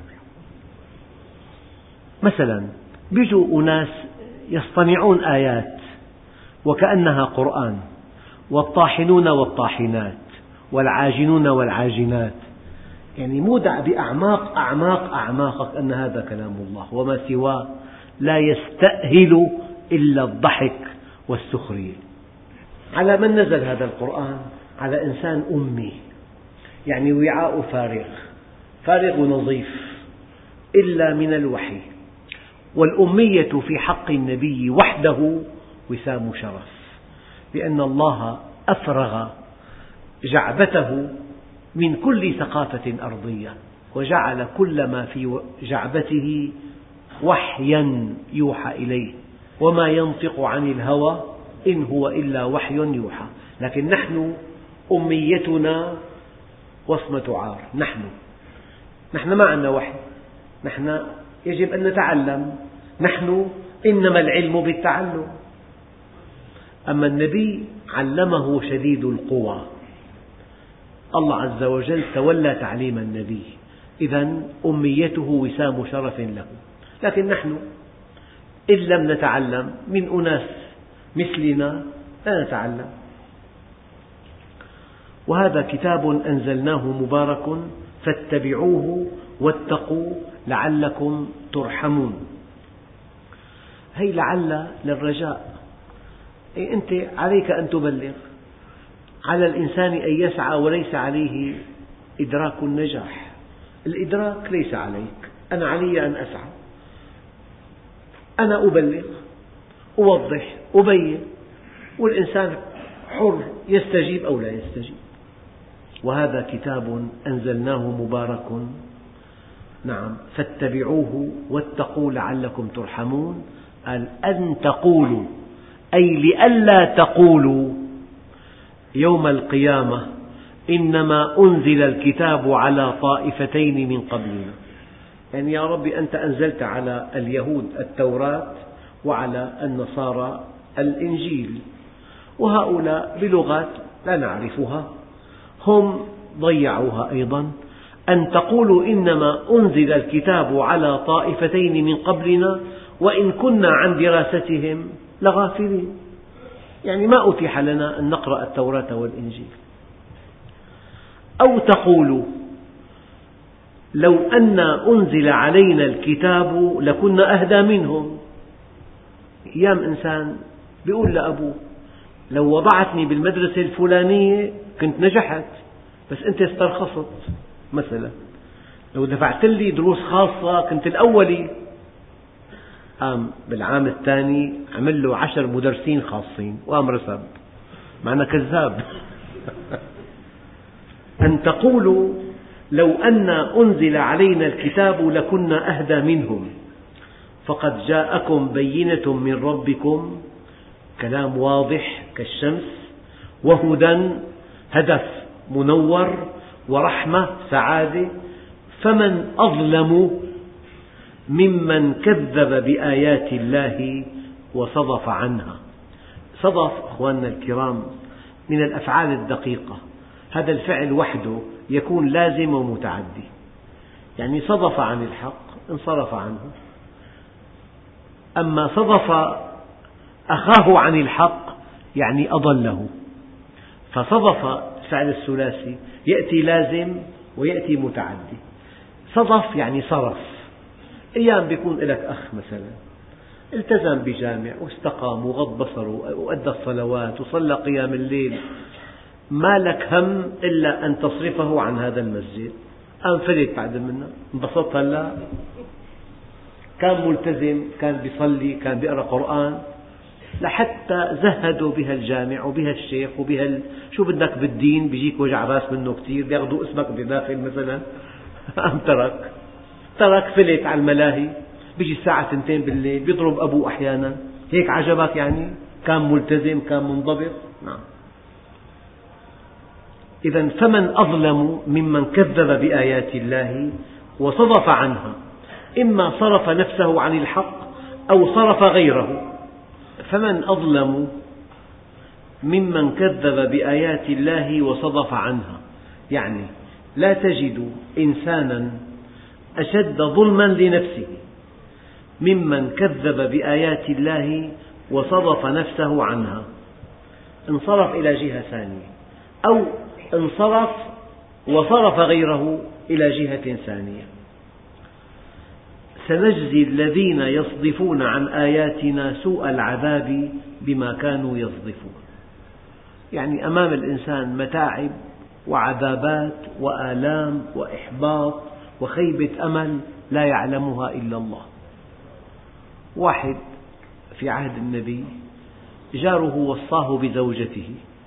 مثلا بيجوا أناس يصطنعون آيات وكأنها قرآن، والطاحنون والطاحنات والعاجنون والعاجنات، يعني مودع بأعماق أعماق أعماق أن هذا كلام الله، وما سواه لا يستأهل إلا الضحك والسخرية. على من نزل هذا القرآن؟ على إنسان أمي، يعني وعاء فارغ ونظيف إلا من الوحي. والأمية في حق النبي وحده وسام شرف، لأن الله أفرغ جعبته من كل ثقافة أرضية، وجعل كل ما في جعبته وحيا يوحى إليه، وما ينطق عن الهوى إن هو إلا وحي يوحى. لكن نحن أميتنا وصمة عار، نحن ما عندنا وحي، نحن يجب أن نتعلم، نحن إنما العلم بالتعلم. أما النبي علمه شديد القوى، الله عز وجل تولى تعليم النبي، إذن أميته وسام شرف له. لكن نحن إن لم نتعلم من أناس مثلنا لا نتعلم. وهذا كتاب أنزلناه مبارك فاتبعوه واتقوا لعلكم ترحمون. هي لعل للرجاء، أنت عليك أن تبلغ، على الإنسان أن يسعى وليس عليه إدراك النجاح. الإدراك ليس عليك، أنا علي أن أسعى، أنا أبلغ، أوضح، أبين، والإنسان حر يستجيب أو لا يستجيب. وهذا كتاب أنزلناه مبارك، نعم، فاتبعوه واتقوا لعلكم ترحمون. قال أن تقولوا، أي لئلا تقولوا يوم القيامة إنما أنزل الكتاب على طائفتين من قبلنا، يعني يا رب أنت أنزلت على اليهود التوراة وعلى النصارى الإنجيل، وهؤلاء بلغات لا نعرفها هم ضيعوها أيضا. أن تقولوا إنما أنزل الكتاب على طائفتين من قبلنا وإن كنا عن دراستهم لغافلين، يعني ما أتيح لنا أن نقرأ التوراة والإنجيل. أو تقولوا لو أن أنزل علينا الكتاب لكنا أهدى منهم. أيام إنسان بيقول لأبوه لو وضعتني بالمدرسة الفلانية كنت نجحت، بس أنت استرخصت، مثلا لو دفعت لي دروس خاصة كنت الأولي. قام بالعام الثاني عمل له 10 مدرسين خاصين وقام رسب، معنى كذاب. أن تقولوا لو أن أنزل علينا الكتاب لكنا أهدى منهم فقد جاءكم بينة من ربكم، كلام واضح كالشمس، وهدى هدف منور، ورحمة سعادة، فمن أظلم ممن كذب بآيات الله وصدف عنها. صدف أخواننا الكرام من الأفعال الدقيقة، هذا الفعل وحده يكون لازم ومتعدي، يعني صدف عن الحق انصرف عنه. أما صدف أخاه عن الحق يعني أضله. فصدف الفعل الثلاثي يأتي لازم ويأتي متعدي. صدف يعني صرف. أيام بيكون لك أخ مثلا التزم بجامع واستقام وغض بصره وأدى الصلوات وصلى قيام الليل، ما لك هم إلا أن تصرفه عن هذا المسجد، قام فلت بعد منه، انبسطت هلا؟ كان ملتزم، كان بيصلي، كان بيقرأ قرآن، لحتى زهدوا بها الجامع وبها الشيخ وبها شو بدك بالدين، بيجيك وجع راس منه كثير، بياخذوا اسمك بداخل مثلا. قام ترك فلت على الملاهي، بيجي الساعة 2 بالليل بيضرب أبوه أحيانا. هيك عجبك يعني؟ كان ملتزم، كان منضبط. نعم. إذن فمن أظلم ممن كذب بآيات الله وصرف عنها، إما صرف نفسه عن الحق أو صرف غيره. فمن أظلم ممن كذب بآيات الله وصرف عنها، يعني لا تجد إنسانا أشد ظلما لنفسه ممن كذب بآيات الله وصرف نفسه عنها، انصرف إلى جهة ثانية، أو انصرف وصرف غيره إلى جهة ثانية. سنجزي الذين يصدفون عن آياتنا سوء العذاب بما كانوا يصدفون. يعني أمام الإنسان متاعب وعذابات وآلام وإحباط وخيبة أمل لا يعلمها إلا الله. واحد في عهد النبي جاره وصاه بزوجته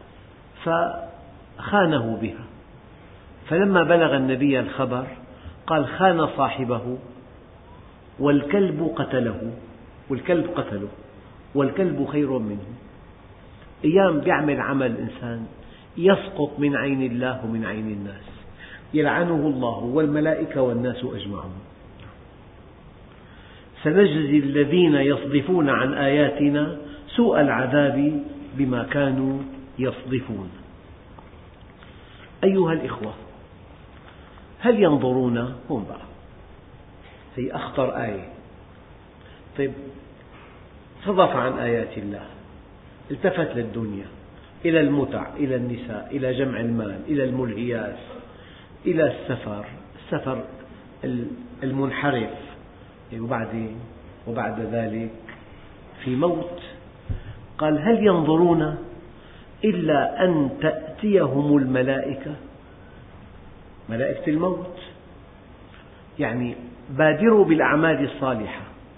فخانه بها، فلما بلغ النبي الخبر قال: خان صاحبه والكلب قتله، والكلب خير منه. أيام يعمل عمل الإنسان يسقط من عين الله ومن عين الناس، يلعنه الله والملائكة والناس أجمعون. سنجزي الذين يصدفون عن آياتنا سوء العذاب بما كانوا يصدفون. أيها الإخوة، هل ينظرون؟ هم بقى هي أخطر آية. طيب، صدف عن آيات الله، التفت للدنيا، إلى المتع، إلى النساء، إلى جمع المال، إلى الملهيات، إلى السفر المنحرف، وبعد ذلك في موت. قال: هل ينظرون إلا أن تأتيهم الملائكة، ملائكة الموت. يعني بادروا بالأعمال الصالحة،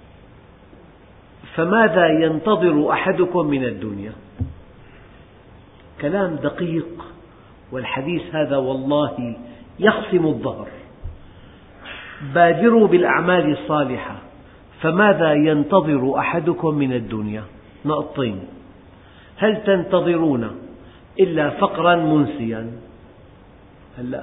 فماذا ينتظر أحدكم من الدنيا؟ كلام دقيق، والحديث هذا والله يقسم الظهر. بادروا بالأعمال الصالحة، فماذا ينتظر أحدكم من الدنيا؟ نقطتين: هل تنتظرون إلا فقرا منسيا؟ هلأ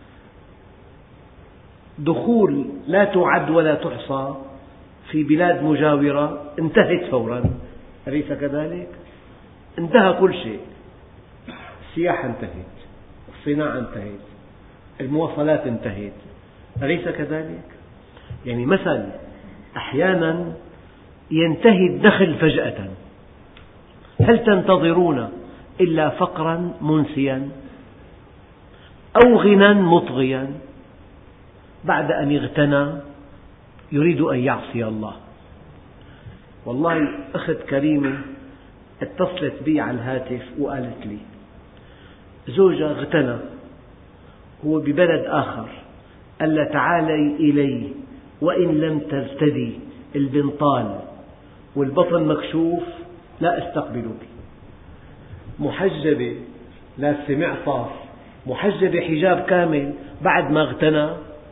دخول لا تعد ولا تحصى في بلاد مجاورة انتهت فورا، أليس كذلك؟ انتهى كل شيء، السياحة انتهت، الصناعة انتهت، المواصلات انتهت، أليس كذلك؟ يعني مثل أحيانا ينتهي الدخل فجأة. هل تنتظرون إلا فقرا منسيا أو غنى مطغيا؟ بعد أن اغتنى يريد أن يعصي الله. والله أخت كريمة اتصلت بي على الهاتف وقالت لي زوجها اغتنى، هو ببلد آخر، قال لها: تعالي إلي وإن لم ترتدي البنطال والبطن مكشوف لا أستقبلك. محجبة، لابسة معطف، محجبة حجاب كامل، بعد ما اغتنى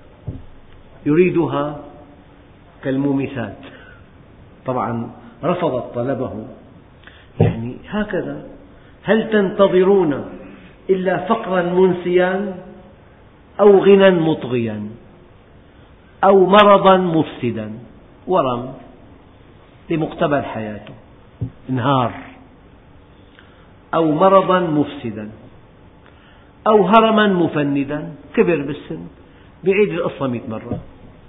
يريدها كالمومسات. طبعا رفضت طلبه. يعني هكذا. هل تنتظرون إلا فقرا منسيا أو غنى مطغيا أو مرضا مفسدا، ورم بمقتبل حياته، انهار، أو مرضا مفسدا، أو هرما مفندا، كبر بالسن، بيعيد القصة 100 مرة،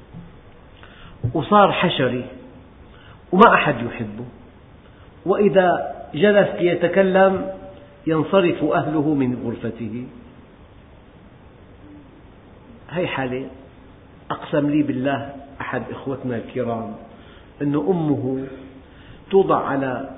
وصار حشري وما أحد يحبه، وإذا جلس ليتكلم ينصرف أهله من غرفته. هذه حالة أقسم لي بالله أحد إخوتنا الكرام أن أمه توضع على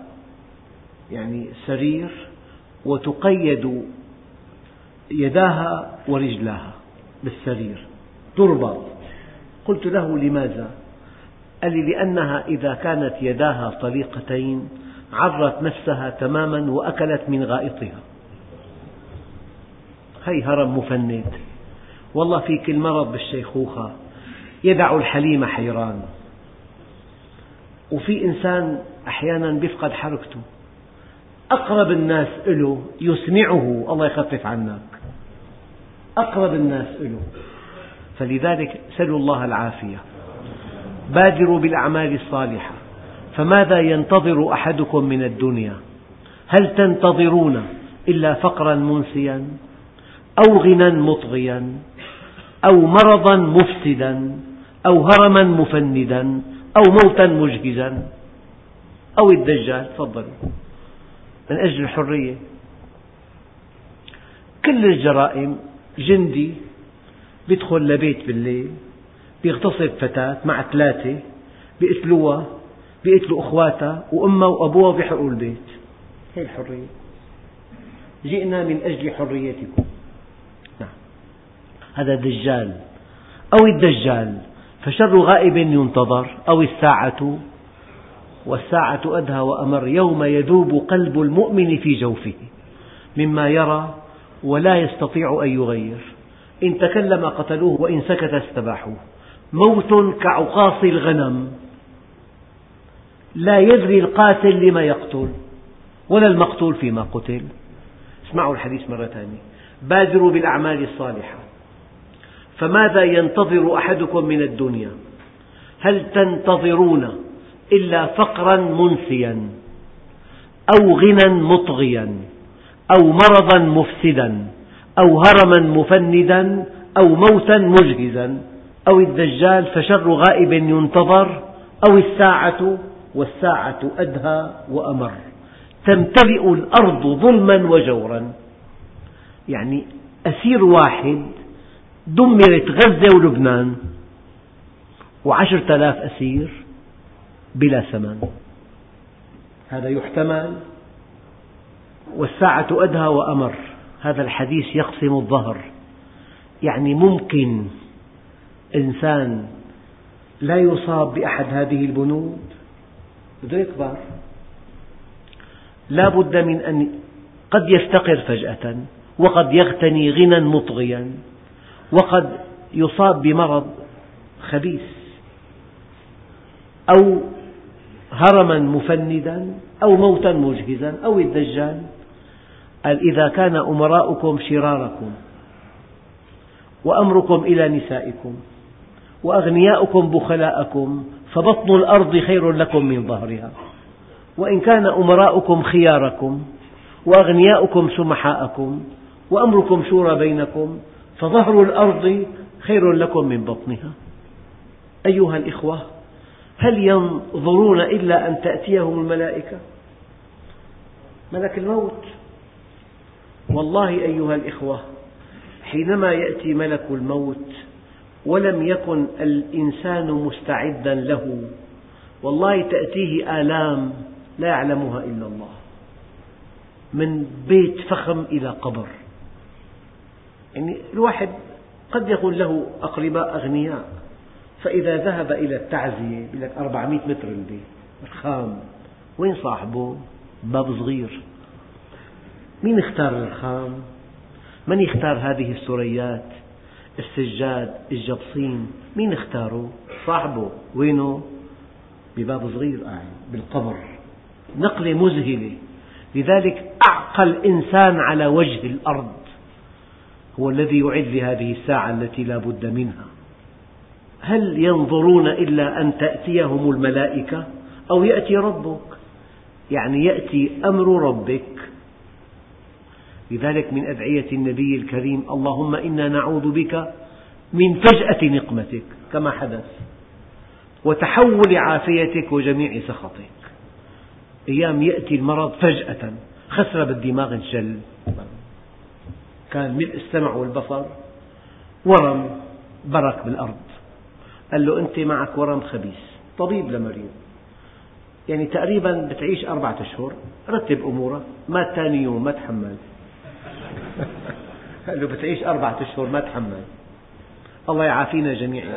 سرير وتقيد يداها ورجلاها بالسرير، تربط. قلت له: لماذا؟ قال لي: لأنها إذا كانت يداها طليقتين عرت نفسها تماما وأكلت من غائطها. هي هرم مفند. والله في كل مرض بالشيخوخة يدع الحليم حيران. وفي إنسان أحيانا يفقد حركته، أقرب الناس له يسمعه الله يخفف عنك، أقرب الناس له. فلذلك سلوا الله العافية. بادروا بالأعمال الصالحة، فماذا ينتظر أحدكم من الدنيا؟ هل تنتظرون إلا فقرا منسيا أو غنى مطغيا أو مرضا مفسدا أو هرما مفندا أو موتا مجهزا أو الدجال؟ تفضلوا. من أجل الحرية. كل الجرائم، جندي بيدخل لبيت بالليل بيغتصب فتاة مع 3 بيقتلوها، بيقتلوا أخواتها وأمها وأبوها وبيحرقوا البيت. هي الحرية. جئنا من أجل حريتكم. نعم. هذا دجال أو الدجال، فشر غائب ينتظر أو الساعة، والساعة أدهى وأمر، يوم يذوب قلب المؤمن في جوفه مما يرى ولا يستطيع أن يغير. إن تكلم قتلوه وإن سكت استباحوه. موت كعقاص الغنم، لا يدري القاتل لما يقتل ولا المقتول فيما قتل. اسمعوا الحديث مرة ثانية. بادروا بالأعمال الصالحة، فماذا ينتظر أحدكم من الدنيا؟ هل تنتظرون إلا فقرا منسيا أو غنى مطغيا أو مرضا مفسدا أو هرما مفندا أو موتا مجهزا أو الدجال، فشر غائب ينتظر أو الساعة، والساعة أدهى وأمر، تمتلئ الأرض ظلما وجورا. يعني أسير واحد دمرت غزة ولبنان، و10,000 أسير بلا ثمن. هذا يحتمل. والساعة أدهى وأمر، هذا الحديث يقسم الظهر. يعني ممكن إنسان لا يصاب بأحد هذه البنود بده يكبر، لا بد من أن قد يفتقر فجأة، وقد يغتني غنى مطغيا، وقد يصاب بمرض خبيث أو هرما مفندا أو موتا مجهزا أو الدجال. قال: إذا كان أمراؤكم شراركم وأمركم إلى نسائكم وأغنياؤكم بخلاءكم فبطن الأرض خير لكم من ظهرها، وإن كان أمراؤكم خياركم وأغنياؤكم سمحاءكم وأمركم شورى بينكم فظهر الأرض خير لكم من بطنها. أيها الإخوة، هل ينظرون إلا أن تأتيهم الملائكة؟ ملك الموت. والله أيها الإخوة، حينما يأتي ملك الموت ولم يكن الإنسان مستعدا له، والله تأتيه آلام لا يعلمها إلا الله، من بيت فخم إلى قبر. يعني الواحد قد يكون له أقرباء أغنياء، فإذا ذهب إلى التعزية يقول لك 400 متر البيت الخام، وين صاحبه؟ باب صغير. مين اختار الخام؟ من يختار هذه السريات، السجاد، الجبصين؟ مين اختاره؟ صاحبه. وينه؟ بباب صغير قاعد بالقبر. نقلة مذهلة. لذلك أعقل إنسان على وجه الأرض هو الذي يعد لهذه الساعة التي لا بد منها. هل ينظرون إلا أن تأتيهم الملائكة أو يأتي ربك؟ يعني يأتي أمر ربك. لذلك من أدعية النبي الكريم: اللهم إنا نعوذ بك من فجأة نقمتك، كما حدث، وتحول عافيتك وجميع سخطك. أيام يأتي المرض فجأة، خسر بالدماغ انشل، كان ملء السمع والبصر، ورم برك بالأرض. قال له: أنت معك ورم خبيث. طبيب لمريض، يعني تقريبا بتعيش 4 أشهر، رتب أمورك. مات ثاني يوم ما تحمل. قال له: بتعيش 4 أشهر ما تحمل. الله يعافينا جميعا.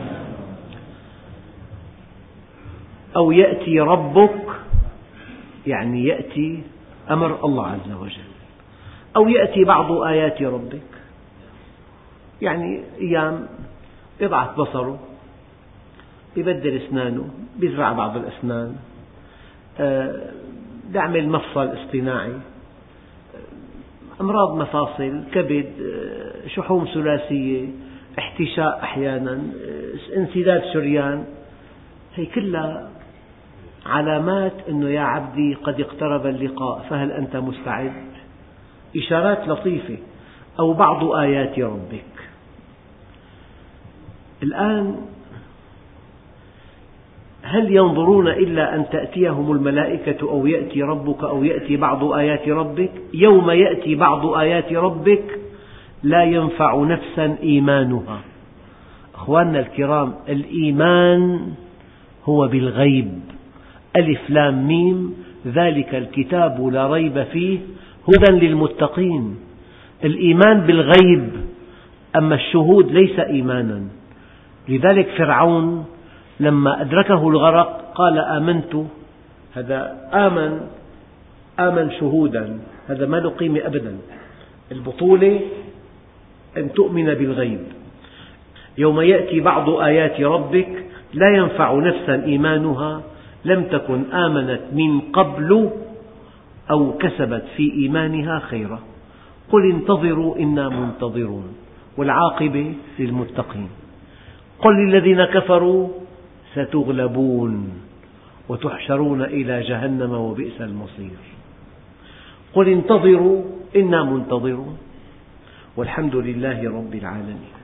أو يأتي ربك، يعني يأتي أمر الله عز وجل، أو يأتي بعض آيات ربك. يعني أيام يضعف بصره، يبدل أسنانه، يزرع بعض الأسنان، يعمل مفصل اصطناعي، أمراض مفاصل، كبد، شحوم ثلاثية، احتشاء أحيانا، انسداد شريان، هي كلها علامات أنه يا عبدي قد اقترب اللقاء فهل أنت مستعد؟ إشارات لطيفة. أو بعض آيات ربك. الآن هل ينظرون إلا أن تأتيهم الملائكة أو يأتي ربك أو يأتي بعض آيات ربك؟ يوم يأتي بعض آيات ربك لا ينفع نفسا إيمانها. أخواننا الكرام، الإيمان هو بالغيب، ألف لام ميم، ذلك الكتاب لا ريب فيه هدى للمتقين. الإيمان بالغيب، أما الشهود ليس إيمانا. لذلك فرعون لما أدركه الغرق قال آمنت، هذا آمن شهودا، هذا ما له قيمة أبدا. البطولة أن تؤمن بالغيب. يوم يأتي بعض آيات ربك لا ينفع نفسا إيمانها لم تكن آمنت من قبل أو كسبت في إيمانها خيرا. قل انتظروا إنا منتظرون والعاقبة للمتقين. قل للذين كفروا ستغلبون وتحشرون إلى جهنم وبئس المصير. قل انتظروا إنا منتظرون والحمد لله رب العالمين.